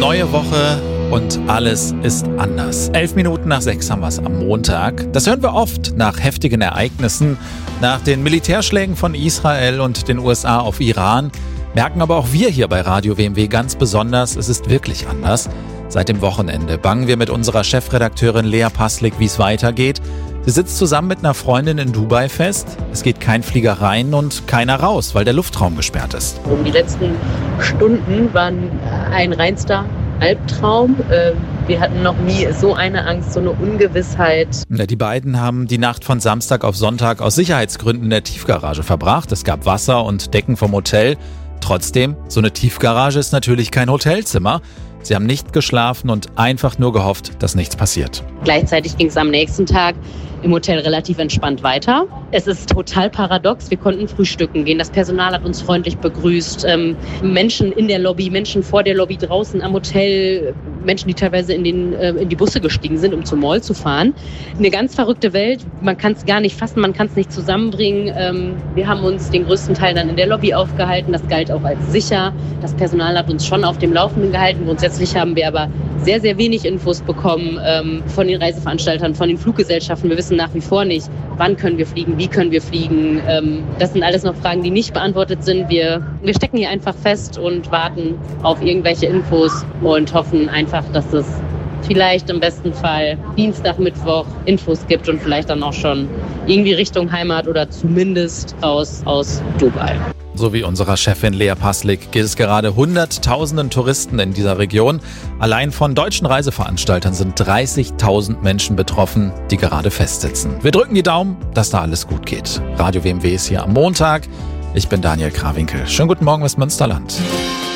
Neue Woche und alles ist anders. 11 Minuten nach 6 haben wir es am Montag. Das hören wir oft nach heftigen Ereignissen, nach den Militärschlägen von Israel und den USA auf Iran. Merken aber auch wir hier bei Radio WMW ganz besonders, es ist wirklich anders. Seit dem Wochenende bangen wir mit unserer Chefredakteurin Lea Paslik, wie es weitergeht. Sie sitzt zusammen mit einer Freundin in Dubai fest. Es geht kein Flieger rein und keiner raus, weil der Luftraum gesperrt ist. Die letzten Stunden waren ein reinster Albtraum. Wir hatten noch nie so eine Angst, so eine Ungewissheit. Die beiden haben die Nacht von Samstag auf Sonntag aus Sicherheitsgründen in der Tiefgarage verbracht. Es gab Wasser und Decken vom Hotel. Trotzdem, so eine Tiefgarage ist natürlich kein Hotelzimmer. Sie haben nicht geschlafen und einfach nur gehofft, dass nichts passiert. Gleichzeitig ging es am nächsten Tag im Hotel relativ entspannt weiter. Es ist total paradox. Wir konnten frühstücken gehen. Das Personal hat uns freundlich begrüßt. Menschen in der Lobby, Menschen vor der Lobby draußen am Hotel, Menschen, die teilweise in die Busse gestiegen sind, um zum Mall zu fahren. Eine ganz verrückte Welt. Man kann es gar nicht fassen, man kann es nicht zusammenbringen. Wir haben uns den größten Teil dann in der Lobby aufgehalten. Das galt auch als sicher. Das Personal hat uns schon auf dem Laufenden gehalten. Grundsätzlich haben wir aber sehr, sehr wenig Infos bekommen von den Reiseveranstaltern, von den Fluggesellschaften. Wir wissen nach wie vor nicht, wann können wir fliegen, wie können wir fliegen. Das sind alles noch Fragen, die nicht beantwortet sind. Wir stecken hier einfach fest und warten auf irgendwelche Infos und hoffen einfach, dass es vielleicht im besten Fall Dienstag, Mittwoch Infos gibt und vielleicht dann auch schon irgendwie Richtung Heimat oder zumindest raus aus Dubai. So wie unserer Chefin Lea Paslik geht es gerade Hunderttausenden Touristen in dieser Region. Allein von deutschen Reiseveranstaltern sind 30.000 Menschen betroffen, die gerade festsitzen. Wir drücken die Daumen, dass da alles gut geht. Radio WMW ist hier am Montag. Ich bin Daniel Krawinkel. Schönen guten Morgen aus Münsterland.